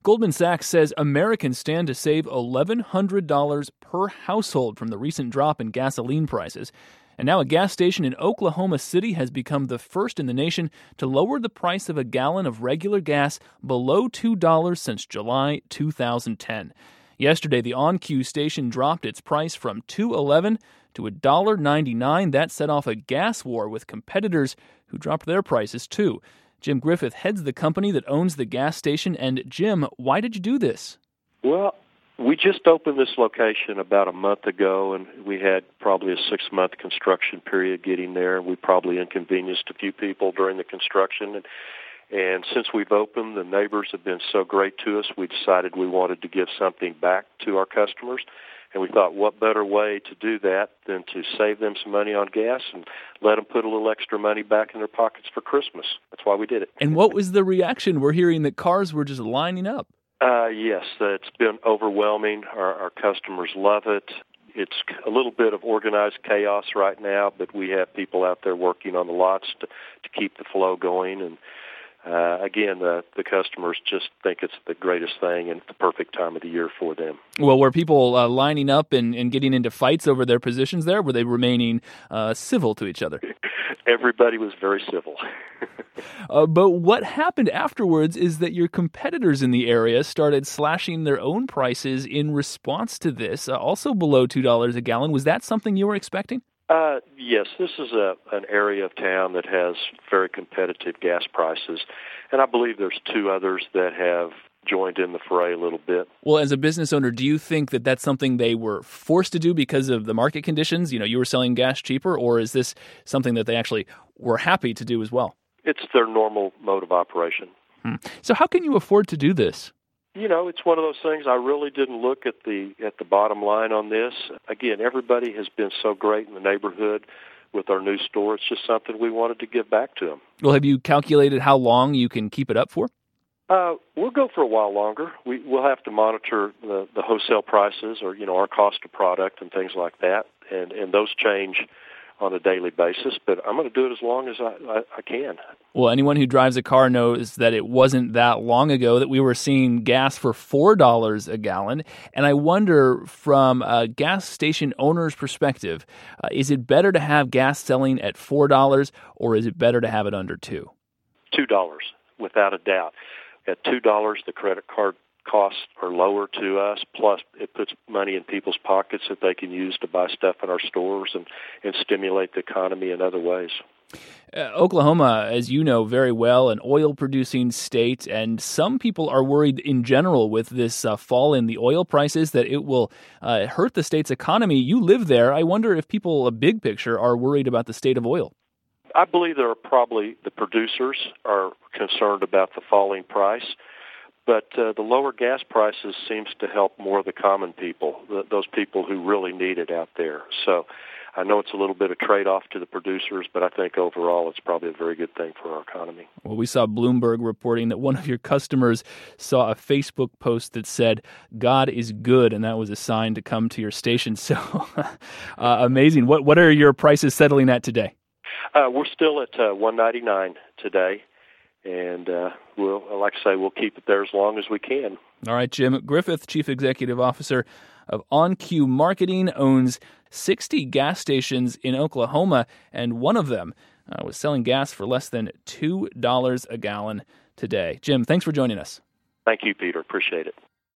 Goldman Sachs says Americans stand to save $1,100 per household from the recent drop in gasoline prices. And now a gas station in Oklahoma City has become the first in the nation to lower the price of a gallon of regular gas below $2 since July 2010. Yesterday, the OnQ station dropped its price from $2.11 to $1.99. That set off a gas war with competitors who dropped their prices too. Jim Griffith heads the company that owns the gas station. And Jim, why did you do this? Well, we just opened this location about a month ago, and we had probably a 6-month construction period getting there. We probably inconvenienced a few people during the construction. And since we've opened, the neighbors have been so great to us, we decided we wanted to give something back to our customers. And we thought, what better way to do that than to save them some money on gas and let them put a little extra money back in their pockets for Christmas. That's why we did it. And what was the reaction? We're hearing that cars were just lining up. Yes, it's been overwhelming. Our customers love it. It's a little bit of organized chaos right now, but we have people out there working on the lots to keep the flow going. And again, the customers just think it's the greatest thing and the perfect time of the year for them. Well, were people lining up and getting into fights over their positions there? Were they remaining civil to each other? Everybody was very civil. But what happened afterwards is that your competitors in the area started slashing their own prices in response to this, also below $2 a gallon. Was that something you were expecting? Yes, this is an area of town that has very competitive gas prices, and I believe there's 2 others that have joined in the fray a little bit. Well, as a business owner, do you think that that's something they were forced to do because of the market conditions? You know, you were selling gas cheaper, or is this something that they actually were happy to do as well? It's their normal mode of operation. So how can you afford to do this? You know, it's one of those things. I really didn't look at the bottom line on this. Again, everybody has been so great in the neighborhood with our new store. It's just something we wanted to give back to them. Well, have you calculated how long you can keep it up for? We'll go for a while longer. We'll have to monitor the wholesale prices or, our cost of product and things like that, and those change on a daily basis, but I'm going to do it as long as I can. Well, anyone who drives a car knows that it wasn't that long ago that we were seeing gas for $4 a gallon, and I wonder, from a gas station owner's perspective, is it better to have gas selling at $4, or is it better to have it under $2? $2, without a doubt. At $2, the credit card costs are lower to us, plus it puts money in people's pockets that they can use to buy stuff in our stores and stimulate the economy in other ways. Oklahoma, as you know very well, an oil-producing state, and some people are worried in general with this fall in the oil prices that it will hurt the state's economy. You live there. I wonder if people, a big picture, are worried about the state of oil. I believe there are probably the producers are concerned about the falling price. But the lower gas prices seems to help more of the common people, those people who really need it out there. So I know it's a little bit of trade-off to the producers, but I think overall it's probably a very good thing for our economy. Well, we saw Bloomberg reporting that one of your customers saw a Facebook post that said, "God is good," and that was a sign to come to your station. So amazing. What are your prices settling at today? We're still at $1.99 today. And like I say, we'll keep it there as long as we can. All right, Jim Griffith, Chief Executive Officer of OnQ Marketing, owns 60 gas stations in Oklahoma, and one of them was selling gas for less than $2 a gallon today. Jim, thanks for joining us. Thank you, Peter. Appreciate it.